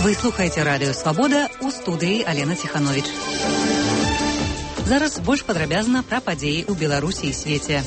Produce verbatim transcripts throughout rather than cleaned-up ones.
Вы слухаеце радыё «Свабода», у студыі Алена Ціхановіч. Зараз больш падрабязна пра падзеі ў Беларусі і свеце.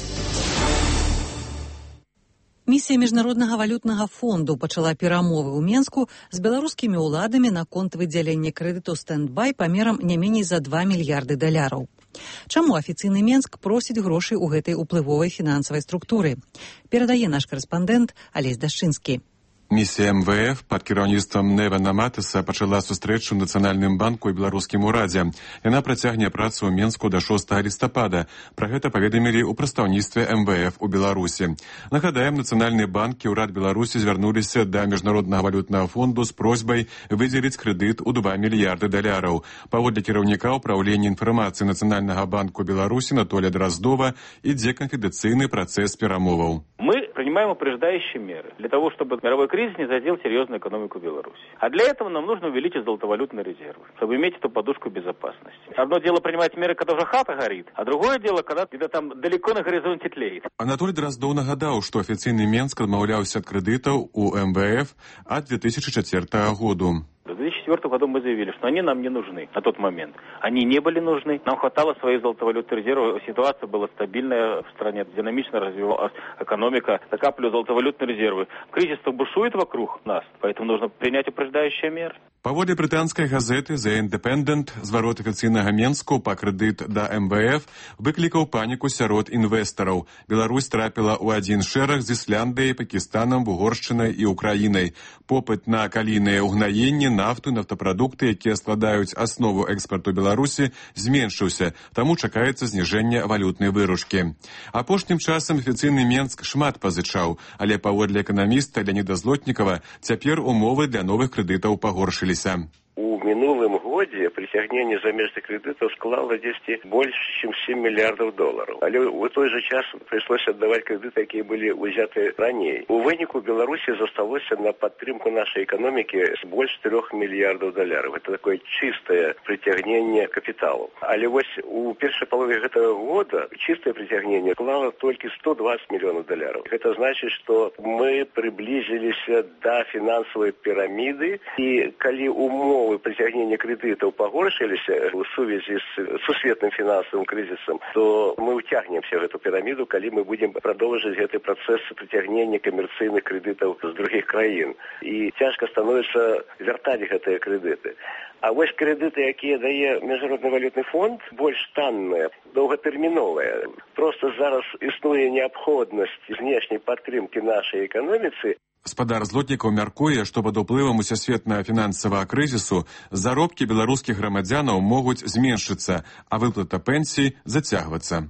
Місія Міжнароднага валютнага фонду пачала перамовы ў Менску з беларускімі ўладамі наконт выдзялення крэдыту стэндбай памерам не меней за два мільярды даляраў. Чаму афіцыйны Менск просіць грошай у гэтай уплывовай фінансавай структуры? Перадае наш карэспандэнт Алесь Дашчынскі. Місія эм вэ эф пад кіраўніцтвам Невана Матыса пачала сустрэчу ў Нацыянальным банку і беларускім урадзе. Яна працягне працу ў Менску да шостага лістапада. Пра гэта паведамілі ў прадстаўніцтве эм вэ эф у Беларусі. Нагадаем, Нацыянальны банк і ўрад Беларусі звярнуліся да Міжнароднага валютнага фонду з просьбай выдзеліць крэдыт у два мільярды даляраў. Паводле кіраўніка ўпраўлення інфармацыі Нацыянальнага банку Беларусі Анатолія Дроздова ідзе канфідэнцыйны працэс перамоваў. Мы принимаем упреждающие меры для того, чтобы мировой кризис не задел серьезную экономику Беларуси. А для этого нам нужно увеличить золотовалютные резервы, чтобы иметь эту подушку безопасности. Одно дело принимать меры, когда уже хата горит, а другое дело, когда где-то там далеко на горизонте тлеет. Анатолий Дроздов нагадаў, што афіцыйны Менск адмаўляўся ад крэдытаў у эм вэ эф ад две тысячи четвёртага году. В две тысячи четвёртом году мы заявили, что они нам не нужны на тот момент. Они не были нужны. Нам хватало своих золотовалютных резервов. Ситуация была стабильная в стране, динамично развивалась экономика. Накапливали золотовалютные резервы. Кризис бушует вокруг нас, поэтому нужно принять упреждающие меры. Паводле брытанскай газеты The Independent, зварот афіцыйнага Менску па крэдыт да эм вэ эф выклікаў паніку сярод інвестараў. Беларусь трапіла ў адзін шэраг з Ісляндыяй, Пакістанам, Угоршчынай і Украінай. Попыт на калійныя ўгнаенні, нафту, нафтапрадукты, якія складаюць аснову экспарту Беларусі, зменшыўся, таму чакаецца зніжэнне валютнай выручкі. Апошнім часам афіцыйны Менск шмат пазычаў, але паводле эканаміста Леаніда Злотнікава цяпер умовы для новых крэдытаў пагоршыліся. У мінулым годзе прыцягненне замежных крэдытаў склала дзесьці больш, чым сем мільярдаў долараў. Але ў той жа час прыйшлося аддаваць крэдыты, якія былі ўзяты раней. У выніку Беларусі засталося на падтрымку нашай эканомікі больш трёх мільярдаў даляраў. Это такое чыстае прыцягненне капіталу. Але вось у першай палове гэтага года чыстае прыцягненне склала толькі сто двадцать мільёнаў даляраў. Гэта значыць, што мы прыблізіліся да фінансавай піраміды, і калі умовы прыцягнення крэдытаў пагоршыліся ў сувязі з сусветным фінансавым крызісам, то мы ўцягнемся гэту піраміду, калі мы будзем прадоўжыць гэты працэс прыцягнення камерцыйных крэдытаў з другіх краін. І цяжка становіцца вяртаць гэтыя крэдыты. А вось крэдыты, якія дае Міжнародны валютны фонд, больш танныя, доўгатэрміновыя. Проста зараз існуе неабходнасць знешняй падтрымкі нашай эканоміцы. Гаспадар Злотнікаў мяркуе, што пад уплывам усесветнага фінансавага крызісу заробкі беларускіх грамадзянаў могуць зменшыцца, а выплата пенсій зацягвацца.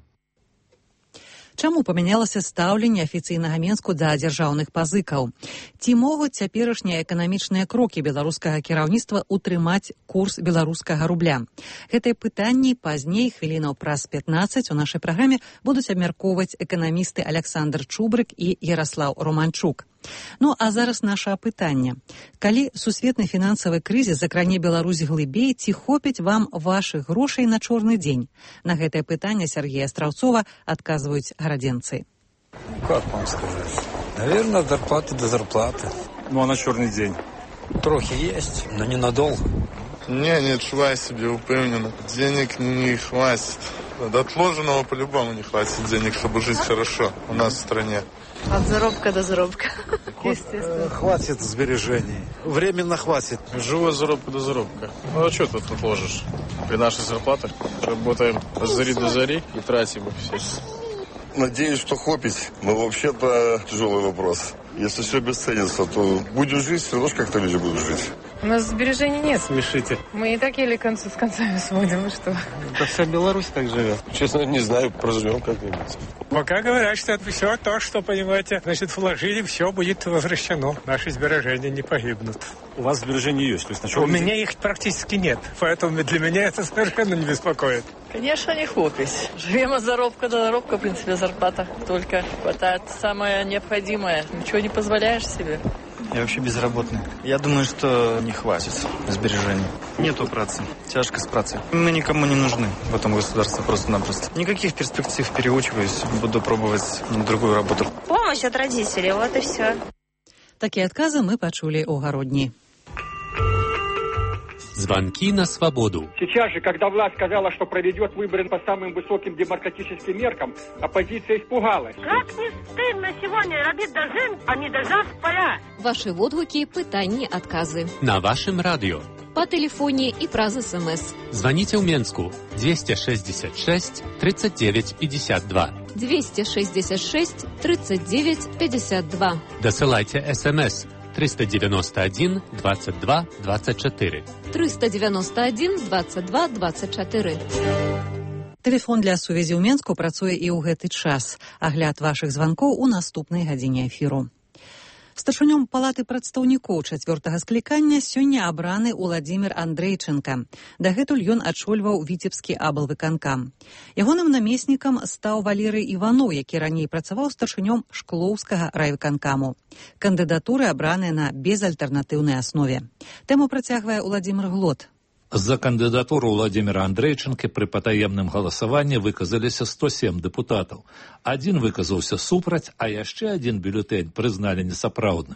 Чаму памянялася стаўленне афіцыйнага Менску да дзяржаўных пазыкаў? Ці могуць цяперашнія эканамічныя крокі беларускага кіраўніцтва утрымаць курс беларускага рубля? Гэтыя пытанні пазней, хвілінаў праз пятнаццаць, у нашай праграме будуць абмяркоўваць эканамісты Аляксандр Чубрык і Яраслаў Романчук. Ну, а зараз наша апытанне. Калі сусветны фінансавы крызіс закране Беларусь глыбей, ці хопіць вам вашых грошай на чорны дзень? На гэтае пытанне Сергея Страўцова адказваюць гарадзенцы. Как вам сказать? Наверное, от зарплаты до зарплаты. Ну, а на черный день? Трохи есть, но ненадолго. Не, не отчуваю себе упевненно. Денег не хватит. До отложенного по-любому не хватит денег, чтобы жить хорошо у нас в стране. От заработка до заработка. Естественно. Хватит сбережений. Временно хватит. Живу от заработка до заработка. Ну, а что тут отложишь? При наших зарплатах работаем от зари до зари и тратим их все. Надеюсь, что хопить. Но вообще-то тяжелый вопрос. Если все обесценится, то будем жить, все равно как-то люди будут жить. У нас сбережений нет. Смешите. Мы и так еле концу с концами сводим, и что? Да вся Беларусь так живет. Честно, не знаю, проживем как-нибудь. Пока говорят, что все то, что, понимаете, значит, вложили, все будет возвращено. Наши сбережения не погибнут. У вас сбережения есть? То есть на чем? У меня их практически нет. Поэтому для меня это совершенно не беспокоит. Конечно, не хопить. Живем от заработка до заработка, в принципе, зарплата только хватает самое необходимое. Ничего не позволяешь себе. Я вообще безработный. Я думаю, что не хватит сбережений. Нету працы. Тяжко с працей. Мы никому не нужны в этом государстве просто-напросто. Никаких перспектив, переучиваюсь. Буду пробовать другую работу. Помощь от родителей, вот и все. Такія адказы мы пачулі ў гародні. Звонки на свободу. Сейчас же, когда власть сказала, что проведет выборы по самым высоким демократическим меркам, оппозиция испугалась. Как не стыдно сегодня робить дождь, а не дождь поля. Ваши відгуки, питання, отказы. На вашем радио. По телефоне и праз СМС. Звоните в Менску двести шестьдесят шесть тридцать девять пятьдесят два. двести шестьдесят шесть тридцать девять пятьдесят два. Досылайте СМС триста девяносто один двадцать два двадцать четыре. триста девяносто один двадцать два двадцать четыре. Тэлефон для сувязі ў Менску працуе і ў гэты час. Агляд вашых званкоў у наступнай гадзіне эфіру. Старшынём палаты прадстаўнікоў чацвёртага склікання сёння абраны Уладзімір Андрейченка. Дагэтуль ён ачольваў віцебскі аблвыканкам. Ягоным намеснікам стаў Валерый Іваноў, які раней працаваў старшынём Шклоўскага райвыканкаму. Кандыдатуры абраныя на безальтэрнатыўнай аснове. Тэму працягвае Уладзімір Глот. За кандидатуру Владимира Андрейченко при потаемном голосовании выказаліся сто сем депутатов. Один выказался супраць, а яшчэ один бюллетень признали несапраўдным.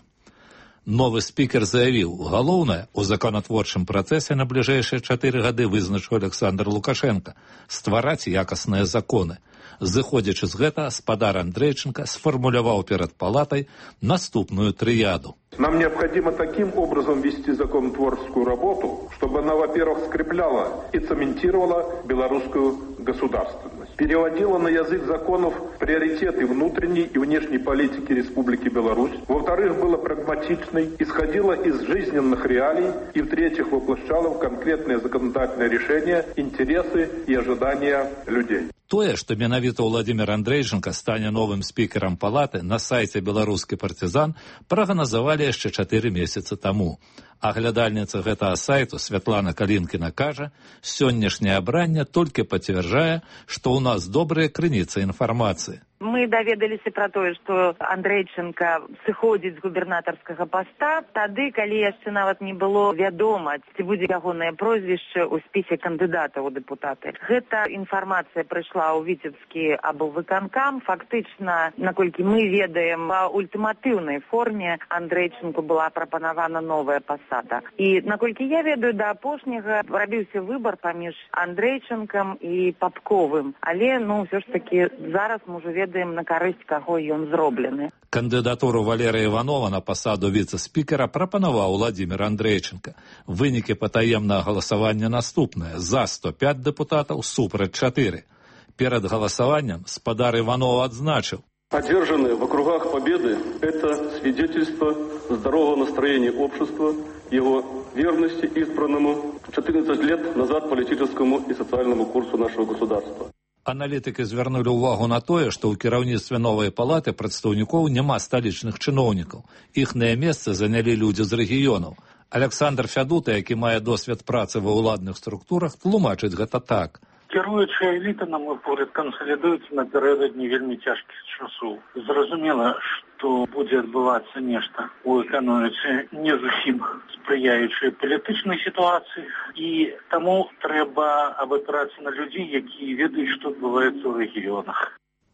Новый спикер заявил, галоўнае у законотворчым процессе на ближайшие четыре гады вызначыў Александр Лукашенко ствараць якасныя законы. Зыходзячы з гэта, спадар Андрейченко сфармуляваў перед палатой наступную трияду. Нам необходимо таким образом вести законотворческую работу, чтобы она, во-первых, скрепляла и цементировала белорусскую государственность, переводила на язык законов приоритеты внутренней и внешней политики Республики Беларусь, во-вторых, была прагматичной, исходила из жизненных реалий и, в-третьих, воплощала в конкретные законодательные решения интересы и ожидания людей. Тое, што менавіта Владимир Андрейченко стане новым спікерам палаты, на сайце «Беларускі партызан» прагназавалі яшчэ чатыры месяцы таму. Аглядальніца гэтага сайту Святлана Калінкіна кажа, сённяшняе абранне толькі пацвярджае, што ў нас добрыя крыніцы інфармацыі. Мы даведаліся пра тое, што Андрейченко сыходзіць з губернатарскага паста тады, калі яшчэ нават не было вядома, ці будзе ягонае прозвішча ў спісе кандыдатаў у дэпутаты. Гэта інфармацыя прыйшла ў віцебскі аблвыканкам. Фактычна, наколькі мы ведаем, па ультыматыўнай форме Андрейченко была прапанавана новая пасада. І наколькі я ведаю, да апошняга рабіўся выбар паміж Андрейченкам і Папковым. Але, ну, ўсё ж такі, зараз мы ўжо ведаем, на карысць каго ён зроблены. Кандыдатуру Валерия Иванова на посаду віцэ-спікера прапанаваў Владимир Андрейченко. Вынікі патаемнага галасавання наступныя. За сто пять депутатов, супраць чатыры. Перед голосованием спадар Иванова отзначил. Одержанные в округах победы – это свидетельство здорового настроения общества, его верности избранному четырнадцать лет назад политическому и социальному курсу нашего государства. Аналітыкі звярнулі ўвагу на тое, што ў кіраўніцтве новай палаты прадстаўнікоў няма сталічных чыноўнікаў. Іхныя месцы занялі людзі з рэгіёнаў. Александр Фядута, які мае досвед працы ва ўладных структурах, тлумачыць гэта так. Кіруючая эліта, на мой погляд, кансалідуецца напярэдадні вельмі цяжкіх часоў. Зразумела, што будзе адбывацца нешта ў эканоміцы не зусім спрыяючай палітычнай сітуацыі, і таму трэба абапірацца на людзей, якія ведаюць, што адбываецца ў рэгіёнах.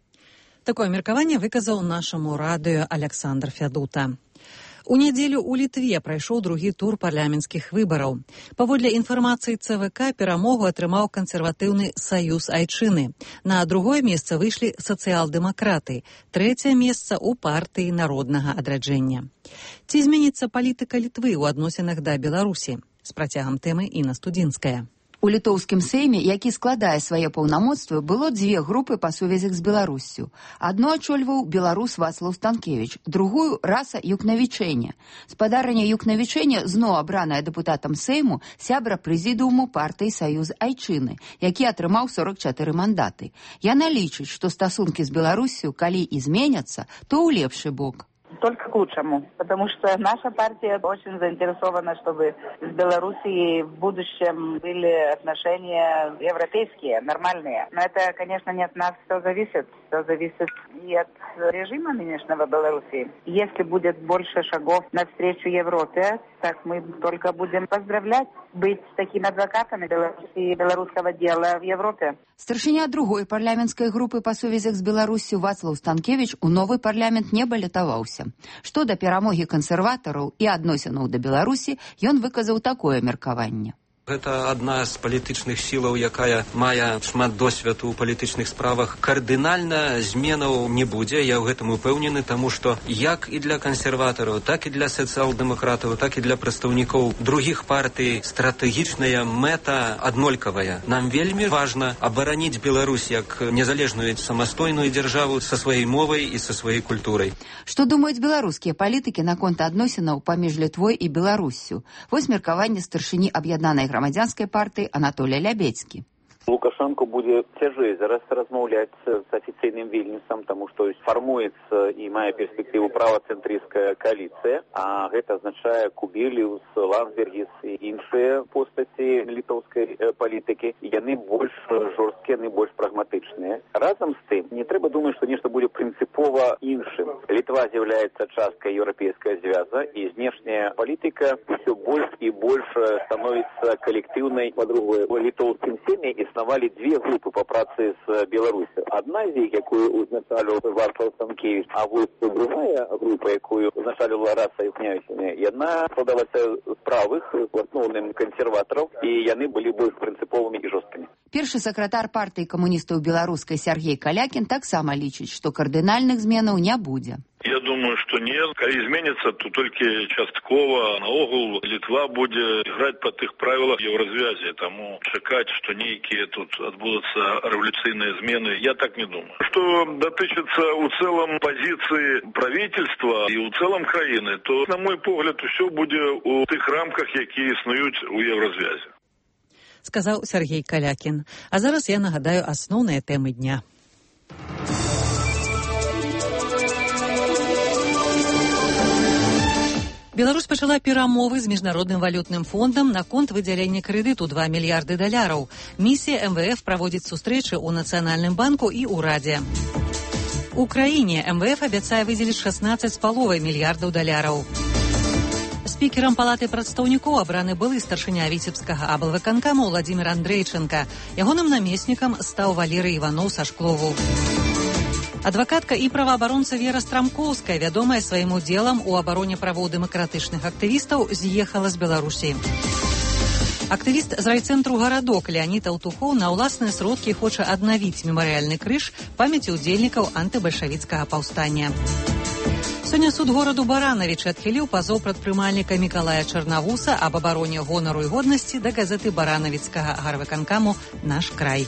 Такое меркаванне выказаў нашаму радыё Александр Фядута. У нядзелю ў Літве прайшоў другі тур парламенцкіх выбараў. Паводле інфармацыі цэ вэ ка перамогу атрымаў кансерватыўны саюз Айчыны. На другое месца выйшлі сацыял-дэмакраты. Трэцяе месца ў партыі народнага адраджэння. Ці зменіцца палітыка Літвы ў адносінах да Беларусі? З працягам тэмы Інна Студзінская. У літоўскім сейме, які складае свае паўнамоцтвы, было дзве групы па сувязях з Беларуссю. Адну ачольваў беларус Вацлаў Станкевіч, другую Раса Юкнавічэня. Спадарыня Юкнавічэня зноў абраная дэпутатам сейму сябра прэзідыуму партыі Саюз Айчыны, які атрымаў сорок чатыры мандаты. Яна лічыць, што стасункі з Беларуссю, калі і зменяцца, то ў лепшы бок. Только к лучшему, потому что наша партия очень заинтересована, чтобы с Белоруссией в будущем были отношения европейские, нормальные. Но это, конечно, не от нас все зависит. Все зависит и от режима нынешнего Белоруссии. Если будет больше шагов навстречу Европе, так мы только будем поздравлять быть такими адвокатами Белоруссии и белорусского дела в Европе. Старшыня другой парламенцкай групы па сувязях з Беларуссю Вацлаў Станкевіч у новы парламент не балятаваўся. Што да перамогі кансерватараў і адносінаў да Беларусі, ён выказаў такое меркаванне. Гэта адна з палітычных сілаў, якая мае шмат досведу ў палітычных справах. Кардынальна зменаў не будзе, я ў гэтым упэўнены, таму што як і для кансерватараў, так і для сацыял-дэмакратаў, так і для прадстаўнікоў другіх партый стратэгічная мэта аднолькавая. Нам вельмі важна абараніць Беларусь як незалежную самастойную дзяржаву са сваёй мовай і са сваёй культурай. Што думаюць беларускія палітыкі наконт адносінаў паміж Літвой і Беларуссю? Вось меркаванне старшыні аб'яднанай грамадзянскай партыі Анатолія Лябецкі. Лукашенко будзе цяжэй зараз размаўляць з афіцыйным Вільнюсам, таму што фармуецца і мае перспектыву правацэнтрысцкая кааліцыя, а гэта азначае Кубіліус, Ландсбергіс і іншыя постаці літоўскай палітыкі. Яны больш жорсткія, яны больш прагматычныя. Разам з тым, не трэба думаць, што нешта будзе прынцыпова іншым. Літва з'яўляецца часткай еўрапейскага звяза, і знешняя палітыка ўсё больш і больш становіцца калектыўнай. Па-другое, у літоўскім сем'і існавалі дзве групы па працы з Беларусю. Адна з іх, якую узначаліў Вацлаў Станкевіч, а вось другая група, якую узначаліла Раса Юкнявічына, яна складалася з правых, в асноўным кансерватараў, і яны былі больш прынцыповымі і жорсткімі. Першы сакратар партыі камуністаў беларускай Сяргей Калякін таксама лічыць, што кардынальных зменаў не будзе. Я думаю, што не. Калі зменіцца, то толькі часткова. Наогул Літва будзе граць па тых правілах еўразвязі. Таму чакаць, што нейкія тут адбудуцца рэвалюцыйныя змены, я так не думаю. Што датычыцца ў цэлым пазіцыі правительства і ў цэлым краіны, то, на мой погляд, усё будзе ў тых рамках, якія існуюць у еўразвязі. Сказаў Сяргей Калякін. А зараз я нагадаю асноўныя тэмы дня. Беларусь пачала перамовы з міжнародным валютным фондам наконт выдзялення крэдыту два мільярды даляраў. Місія эм вэ эф праводзіць сустрэчы ў Нацыянальным банку і ўрадзе. У краіне эм вэ эф абяцае выдзеліць шаснаццаць з паловай мільярдаў даляраў. Спікерам палаты прадстаўнікоў абраны былы старшыня віцебскага аблвыканкама Владзімір Андрейчанка. Ягоным намеснікам стаў Валерый Іваноў са Шклову. Адвакатка і праваабаронца Вера Страмкоўская, вядомая сваім удзелам у абароне правоў дэмакратычных актывістаў, з'ехала з Беларусі. Актывіст з райцэнтру «Гарадок» Леонід Аўтухоў на ўласныя сродкі хоча аднавіць мемарыяльны крыж памяці ўдзельнікаў антыбальшавіцкага паўстання. Сёння суд гораду Баранавічы адхіліў пазоў прадпрымальніка Мікалая Чарнавуса аб абароне гонару і годнасці да газеты баранавіцкага гарвыканкаму «Наш край».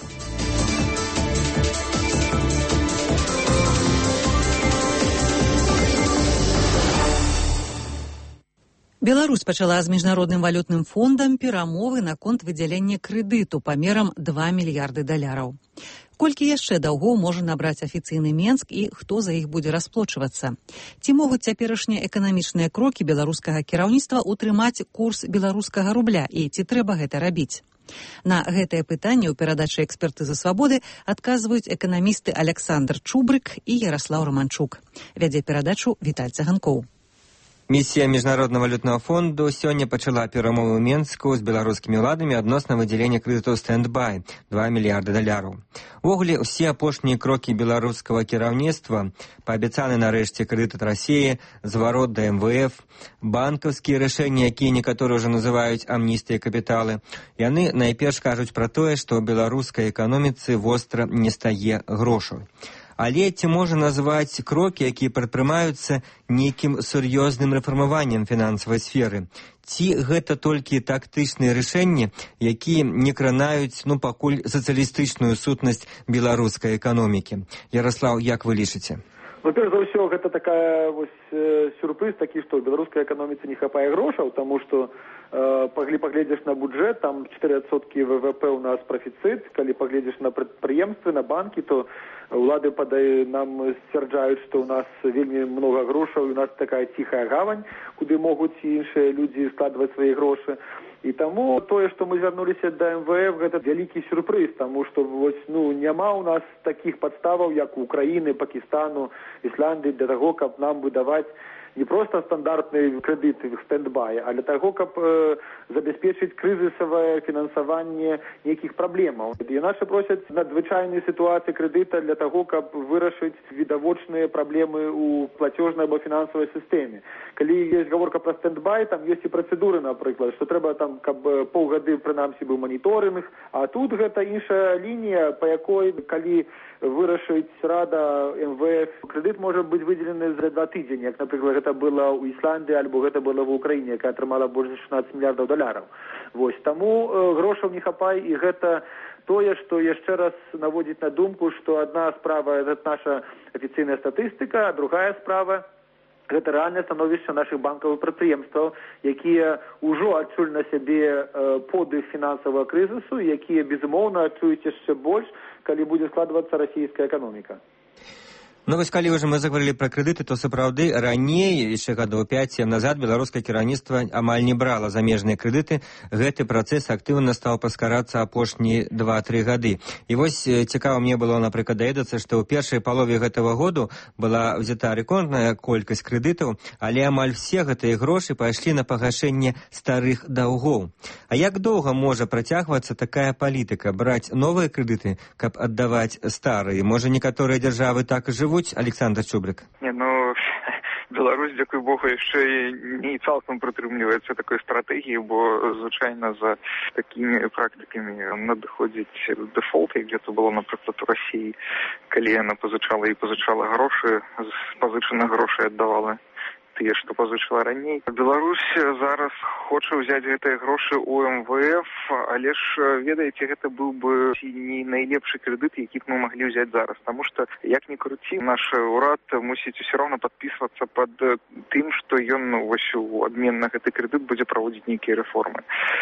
Беларусь пачала з міжнародным валютным фондам перамовы наконт выдзялення крэдыту памерам два мільярды даляраў. Колькі яшчэ даўгоў можа набраць афіцыйны Менск і хто за іх будзе расплочвацца? Ці могуць цяперашнія эканамічныя крокі беларускага кіраўніцтва ўтрымаць курс беларускага рубля і ці трэба гэта рабіць? На гэтае пытанне ў перадачы «Эксперты за свабоды» адказваюць эканамісты Аляксандр Чубрык і Яраслаў Романчук. Вядзе перадачу Віталь Цаганкоў. Місія міжнароднага валютнага фонду сёння пачала перамовы ў Менску з беларускімі ўладамі адносна выдзялення крэдытаў стэнд-бай два мільярды даляраў. Увогуле, усе апошнія крокі беларускага кіраўніцтва, паабяцаны нарэшце крэдыт ад Расіі, зварот да эм вэ эф, банкаўскія рашэнні, якія некаторыя ўжо называюць амністыя капіталы, яны найперш кажуць пра тое, што ў беларускай эканоміцы востра не стае грошаў. Але ці можа назваць крокі, якія прадпрымаюцца нейкім сур'ёзным рэфармаваннем фінансавай сферы? Ці гэта толькі тактычныя рашэнні, якія не кранаюць, ну, пакуль сацыялістычную сутнасць беларускай эканомікі? Яраслаў, як вы лічыце? Ну, перш за ўсё, гэта такая вось э, сюрпрыз такі, што ў беларускай эканоміцы не хапае грошаў, таму што э, калі пагледзіш на бюджэт, там чатыры адсоткі вэ вэ пэ ў нас прафіцыт, калі пагледзіш на прадпрыемствы, на банкі, то улады падае нам сцвярджаюць, што ў нас вельмі многа грошаў, у нас такая ціхая гавань, куды могуць іншыя людзі складваць свае грошы. І таму тое, што мы звярнуліся да эм вэ эф, гэта вялікі сюрпрыз, таму што вось, ну, няма ў нас такіх падставаў, як у Украіны, Пакістану, Ісландыі, для таго, каб нам выдаваць не просто стандартные кредиты в стендбай, а для того, каб э, забяспечыць крызісавае фінансаванне нейкіх праблемаў. І наши просяць надзвычайнай сітуацыі крэдыта для того, каб вырашыць відавочныя праблемы ў платежнай або фінансавай сістэме. Калі есть гаворка про стендбай, там есть і працэдуры, напрыклад, што трэба там, каб паўгады прынамсі быў маніторынг, а тут гэта іншая лінія, па якой, калі вырашыць рада эм вэ эф, крэдыт можа быць выдзелены за два тыдзені, як, напрыклад, гэта было ў Ісландыі альбо гэта было в Украіне, якая атрымала больш за шестнадцать мільярдаў даляраў. Вось, таму э, грошаў не хапае, і гэта тое, што яшчэ раз наводзіць на думку, што адна справа – гэта наша афіцыйная статыстыка, а другая справа – гэта рэальнае становішча нашых банкавых прадпрыемстваў, якія ўжо адчулі на сябе э, подых фінансавага крызісу, якія, безумоўна, адчуюць яшчэ больш, калі будзе складвацца расійская эканоміка. Ну вось калі ўжо мы заговорили про крэдыты, то сапраўды раней, яшчэ гадоў пяць-сем назад, беларускае кіраўніцтва амаль не брала замежныя крэдыты. Гэты працэс актыўна стаў паскарацца апошнія два-тры гады. І вось цікава мне было, напрыклад, даведацца, што ў першай палове гэтага году была взята рэкордная колькасць крэдытаў, але амаль все гэтыя грошы пайшлі на пагашэнне старых даўгоў. А як доўга можа працягвацца такая палітыка, браць новыя крэдыты, каб аддаваць старыя? Можа, некаторыя дзяржавы так і жывуць? Александр Чубрик. Не, ну, Беларусь, дзякуй Богу, яшчэ не цалкам прытрымліваецца такой стратэгіі, бо, звычайна, за такімі практыкамі надыходзіць дэфолт, як гэта было, напрыклад, у Расіі, калі яна пазычала і пазычала грошы, з пазычаных грошай аддавала тыя, што пазычала раней. Беларусь зараз хоча ўзяць гэтыя грошы ў эм вэ эф, але ж, ведаеце, гэта быў бы не найлепшы крэдыт, які б мы маглі ўзяць зараз, таму што, як ні круці, наш урад мусіць усё роўна падпісвацца пад тым, што ён, ну, вось у адмен на гэты крэдыт будзе праводзіць нейкія рэформы,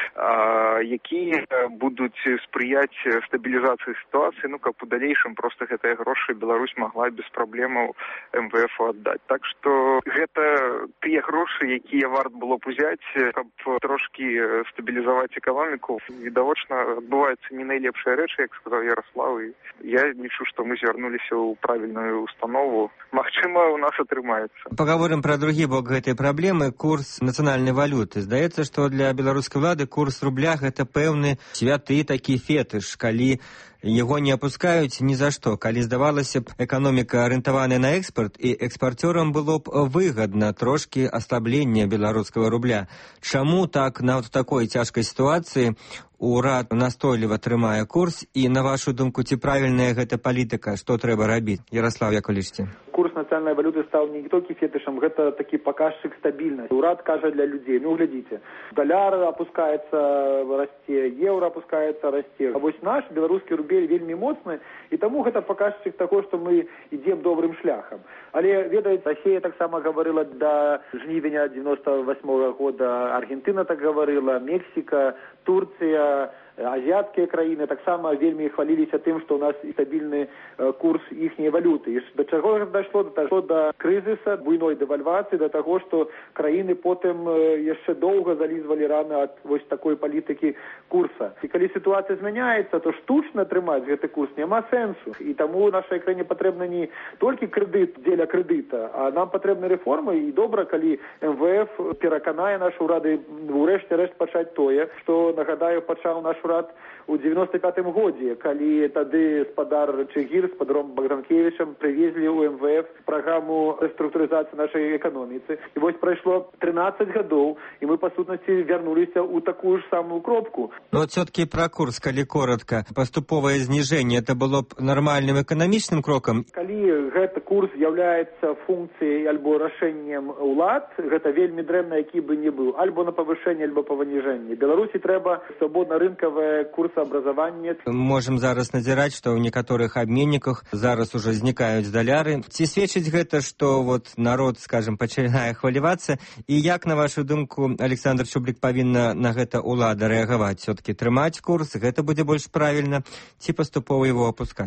а, якія будуць спрыяць стабілізацыі сітуацыі, ну, каб у далейшым проста гэтыя грошы Беларусь магла без праблемаў эм вэ эфу аддаць. Так што гэта тыя грошы, якія варт было б узяць, каб трошкі стабілізаваць эканоміку. Відавочна, адбываюцца не найлепшыя рэчы, як сказаў Ярослав, і я лічу, што мы звярнуліся ў правільную установу. Магчыма, у нас атрымаецца. Паговорым пра другі бок гэтай праблемы, курс нацыянальнай валюты. Здаецца, што для беларускай улады курс рубля – гэта пэўны святы такі фетыш, калі яго не апускаюць ні за што. Калі, здавалася б, эканоміка арыентаваная на экспорт, і экспарцёрам было б выгадна трошкі аслаблення беларускага рубля. Чаму так на такой цяжкай сітуацыі урад настойліва трымае курс, і, на вашу думку, ці правільная гэта палітыка, што трэба рабіць? Ярослав, як улічыце? Курс нацыянальнай валюты стаў не толькі фетышам, гэта такі паказчык стабільнасці. Урад кажа для людзей, ну, глядзіце, даляр апускаецца, расце, еўра апускаецца, расце. А вось наш беларускі рубель вельмі моцны, і таму гэта паказчык таго, што мы ідзем добрым шляхам. Але, ведаеце, Расія таксама гаварыла да жнівеня девяносто восьмого года, Аргентына так гаварыла, Мексіка, Турцыя, азіяцкія краіны таксама вельмі хваліліся тым, што ў нас стабільны курс іхняй валюты. І да чаго ж дайшло? Дайшло да крызіса, буйной дэвальвацыі, да таго, што краіны потым яшчэ доўга залізвалі раны ад вось такой палітыкі курса. І калі сітуацыя змяняецца, то штучна трымаць гэты курс няма сэнсу. І таму нашай краіне патрэбна не толькі крэдыт дзеля крэдыта, а нам патрэбны рэформы, і добра, калі эм вэ эф пераканае нашы ўрады ўрэшце рэшт пачаць тое, што, нагадаю, пачаў наш урад у девяносто пятым годзе, калі тады спадар Чыгір з спадаром Богданкевічам прывезлі ў эм вэ эф праграму рэструктурызацыі нашай эканоміцы. І вось прайшло трынаццаць гадоў, і мы, па сутнасці, вярнуліся ў такую ж самую кропку. Ну, вот все-таки про курс, калі коротко, поступовое зніжэнне, это было б нармальным эканамічным крокам? Калі гэты курс з'яўляецца функцыяй альбо рашэннем улад, гэта вельмі дрэнна, які бы не быў, альбо на павышэнне, альбо паваніжэнне. Беларусі трэба свабодна-рынкавае курсаабразаванне. Можем зараз назіраць, што ў некаторых абменніках зараз уже знікаюць даляры. Ці сведчыць гэта, што вот народ, скажем, пачынае хвалявацца? І як, на вашу думку, Александр Чубрик, павінна на гэта улада рэагаваць? Все-таки трымаць курс, гэта будзе больш правільна, ці паступова его опускаць?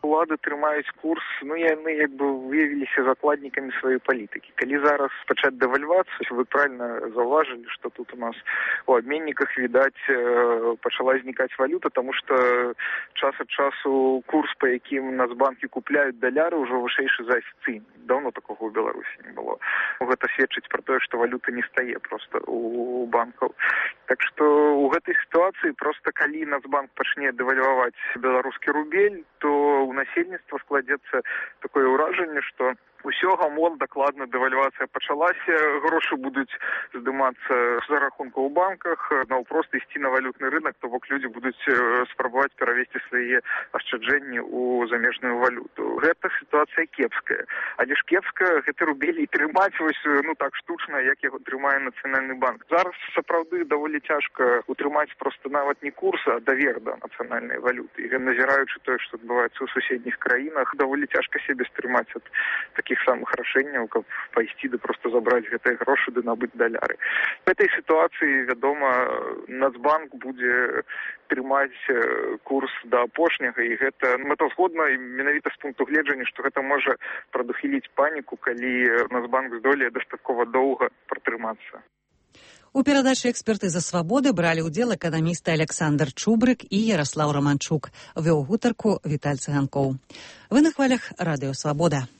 улады трымаюць курс, ну яны як бы выявіліся закладнікамі сваёй палітыкі. Калі зараз пачаць дэвальвацыю, вы правильно заўважылі, што тут у нас у абменніках, відаць, пачала знікаць валюта, таму што час ад часу курс, па якім Нацбанкі купляюць даляры, ўжо вышэйшы за афіцыйны. Даўно такога ў Беларусі не было. Гэта сведчыць пра тое, што валюта не стае проста у банкаў. Так што ў гэтай сітуацыі проста калі Нацбанк пачне дэвальваваць беларускі рубель, то у насельніцтва складзецца такое ўражанне, што усё гамон, дакладна дэвальвацыя пачалася, грошы будуць здымацца за рахункаў у банках, наўпрост ісці на валютны рынок, то бок людзі будуць спрабаваць перавесці свае ашчаджэнні ў замежную валюту. Гэта сітуацыя кепская. Але ж кепска гэты рубель і трымаць вось, ну так штучна, як яго трымае Нацыянальны банк. Зараз сапраўды даволі цяжка утрымаць проста нават не курс, а давер да нацыянальнай валюты. І назіраючы тое, што адбываецца ў суседніх краінах, даволі цяжка сябе стрымаць ад таких самых рашэнняў, каб пайсці ды проста забраць гэтыя грошы ды набыць даляры. В этой сітуацыі, вядома, Нацбанк будзе трымаць курс да апошняга, і гэта мэтазгодна менавіта з пункту гледжання, што гэта можа прадухіліць паніку, калі Нацбанк здолее дастаткова доўга пратрымацца. У перадачы «Экспертыза свабоды» бралі ўдзел эканамісты Александр Чубрык і Ярослаў Романчук. Вёў гутарку Віталь Цыганкоў. Вы на хвалях радыё «Свабода».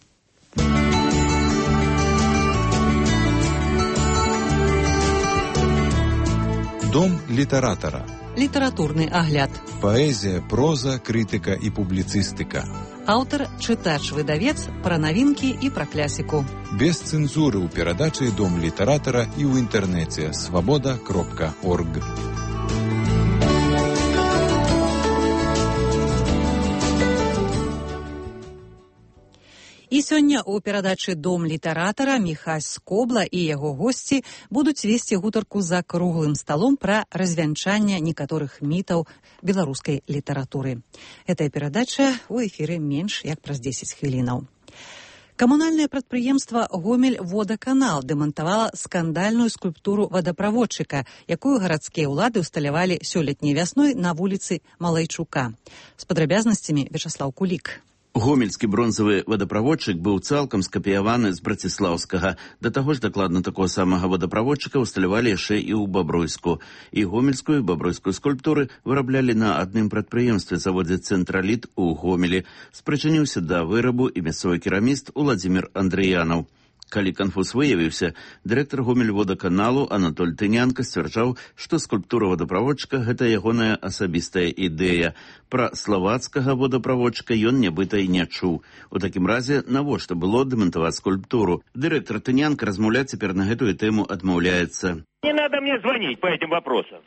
Дом літаратара. Літаратурны агляд. Паэзія, проза, крытыка і публіцыстыка. Аўтар, чытач-выдавец, пра навінкі і пра клясіку. Без цэнзуры ў перадачы «Дом літаратара» і ў інтэрнэце свабода кропка орг. І сёння ў перадачы «Дом літаратара» Міхась Скобла і яго госці будуць весці гутарку за круглым сталом пра развянчанне некаторых мітаў беларускай літаратуры. Гэтая перадача ў эфіры менш як праз дзесяць хвілінаў. Камунальнае прадпрыемства «Гомель-водаканал» дэмантавала скандальную скульптуру вадаправодчыка, якую гарадскія ўлады ўсталявалі сёлетняй вясной на вуліцы Малайчука. З падрабязнасцямі Вячаслаў Кулік. Гомельскі бронзавы вадаправодчык быў цалкам скапіяваны з браціслаўскага. Да таго ж дакладна такого самага вадаправодчыка ўсталявалі яшчэ і ў Бабруйску. І гомельскую, і бабруйскую скульптуры выраблялі на адным прадпрыемстве заводзе «Цэнтраліт» у Гомелі. Спрычыніўся да вырабу і мясцовы кераміст Уладзімір Андрыянаў. Калі канфуз выявіўся, дырэктар Гомель-водаканалу Анатоль Тынянка сцвярджаў, што скульптура вадаправодчыка – гэта ягоная асабістая ідэя. Пра славацкага водаправодчыка ён нібыта і не чуў. У такім разе, навошта было дэмантаваць скульптуру? Дырэктар Тынянка размаўляць цяпер на гэтую тэму адмаўляецца. Не надо мне звонить по этим вопросам.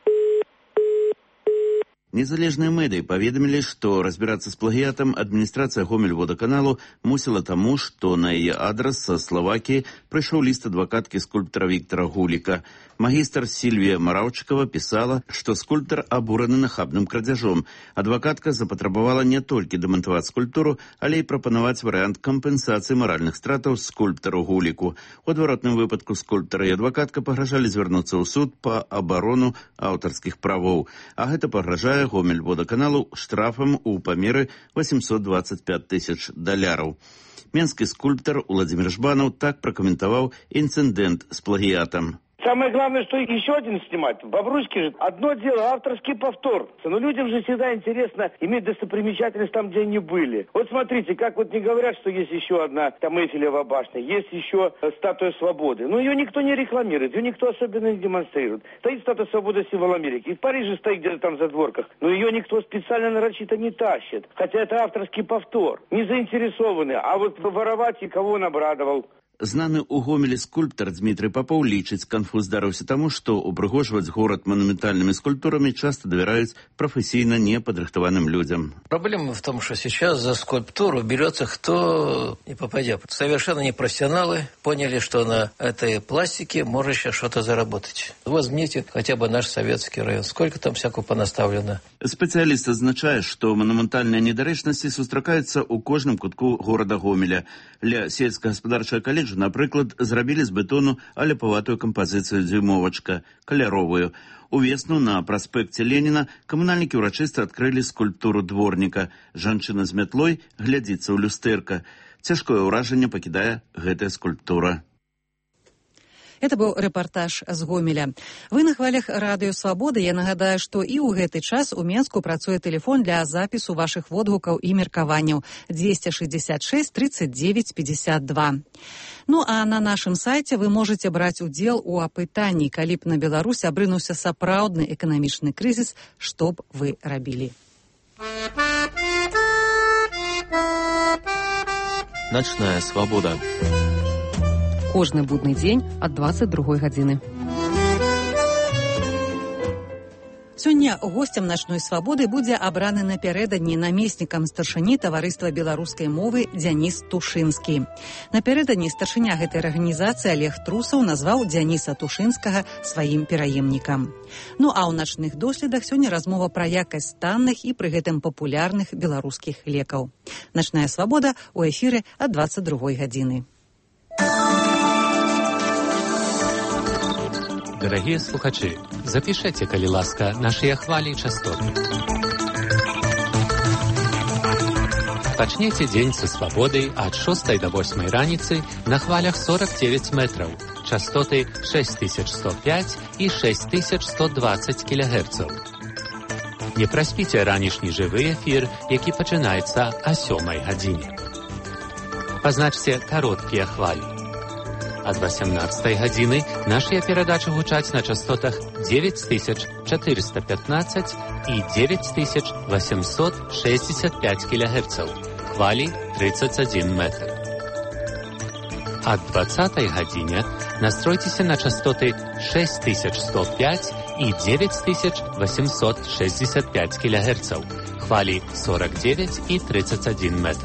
Незалежныя медыі паведамілі, што разбірацца з плагіятам адміністрацыя Гомель-водаканалу мусіла таму, што на яе адрас са Славакіі прыйшоў ліст адвакаткі скульптара Віктара Гуліка. Магістр Сільвія Мараўчыкава пісала, што скульптар абураны нахабным крадзяжом. Адвакатка запатрабавала не толькі дэмантаваць скульптуру, але і прапанаваць варыянт кампенсацыі маральных стратаў скульптару Гуліку. У адваротным выпадку скульптара і адвакатка пагражалі звярнуцца ў суд па абарону аўтарскіх правоў. А гэта пагражае Гомель-водаканалу штрафам у памеры восемьсот двадцать пять тысяч даляраў. Менскі скульптар Уладзімір Жбанаў так пракаментаваў інцыдэнт з плагіятам. Самое главное, что еще один снимать. В Бобруйске же одно дело, авторский повтор. Но людям же всегда интересно иметь достопримечательность там, где они были. Вот смотрите, как вот не говорят, что есть еще одна там Эйфелева башня, есть еще статуя свободы. Но ее никто не рекламирует, ее никто особенно не демонстрирует. Стоит статуя свободы, символ Америки. И в Париже стоит где-то там в задворках. Но ее никто специально нарочито не тащит. Хотя это авторский повтор. Не заинтересованы. А вот воровать и кого он обрадовал. Знаны ў Гомелі скульптар Дмітрый Попоў лічыць, канфуз здарыўся таму, што упрыгожваць горад монументальными скульптурами часто доверяют профессийно неподрихтованным людям. Проблема в том, что сейчас за скульптуру берется кто не попадя. Совершенно непрофессионалы поняли, что на этой пластике можно сейчас что-то заработать. Возьмите хотя бы наш советский район. Сколько там всякого понаставлено. Специалист означает, что монументальные недоречности сустракаются у кожным кутку города Гомеля. Для сельскохозяйственного колледжа жа, напрыклад, зрабілі з бетону аляпаватую кампазіцыю дзюймовачка, каляровую. Увесну на праспекце Леніна камунальнікі ўрачыста адкрылі скульптуру дворніка. Жанчына з мятлой глядзіцца ў люстэрка. Цяжкое ўражанне пакідае гэтая скульптура. Это быў рэпартаж з Гомеля. Вы на хвалях радыё «Свабода». Я нагадаю, што і ў гэты час у Менску працуе тэлефон для запісу вашых водгукаў і меркаванняў двести шестьдесят шесть тридцать девять пятьдесят два. Ну а на нашым сайце вы можете браць удзел у апытанні, калі б на Беларусь абрынуўся сапраўдны эканамічны крызіс, што б вы рабілі. Начная свабода. Кожны будны дзень ад двадцать другой гадзіны. Сёння госцем начной свабоды будзе абраны напярэдадні намеснікам старшыні таварыства беларускай мовы Дзяніс Тушынскі. Напярэдадні старшыня гэтай арганізацыі Олег Трусаў назваў Дзяніса Тушынскага сваім пераемнікам. Ну а ў начных доследах сёння размова пра якасць танных і пры гэтым папулярных беларускіх лекаў. Начная свабода ў эфіры ад двадцать другой гадзіны. Дарагія слухачы, запішэце, калі ласка, нашыя хвалі і частоты. Пачнеце дзень са свабодай ад шостай да восьмай раніцы на хвалях сорок девять метраў, частоты шесть тысяч сто пять і шесть тысяч сто двадцать кілогерцаў. Не праспіце ранішні жывы эфір, які пачынаецца о сёмай гадзіне. Пазначце кароткія хвалі. Ад восемнадцатай гадзіны нашыя перадачы гучаць на частотах девять тысяч четыреста пятнадцать і девять тысяч восемьсот шестьдесят пять кілогерцаў, хвалі тридцать один метр. Ад двадцатай гадзіне настройцеся на частоты шесть тысяч сто пять і девять тысяч восемьсот шестьдесят пять кілогерцаў, хвалі сорок девять і тридцать один метр.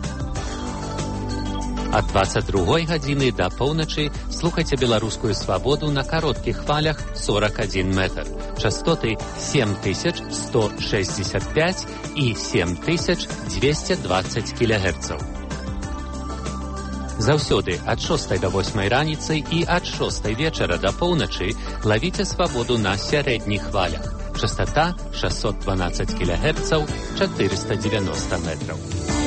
Ад двадцать другой гадзіны да поўначы слухайце беларускую свабоду на кароткіх хвалях сорок один метр, частоты семь тысяч сто шестьдесят пять і семь тысяч двести двадцать кілогерцаў. Заўсёды ад шостай да восьмай раніцы і ад шостай вечара да поўначы лавіце свабоду на сярэдніх хвалях. Частота шестьсот двенадцать кілогерцаў, четыреста девяносто метров.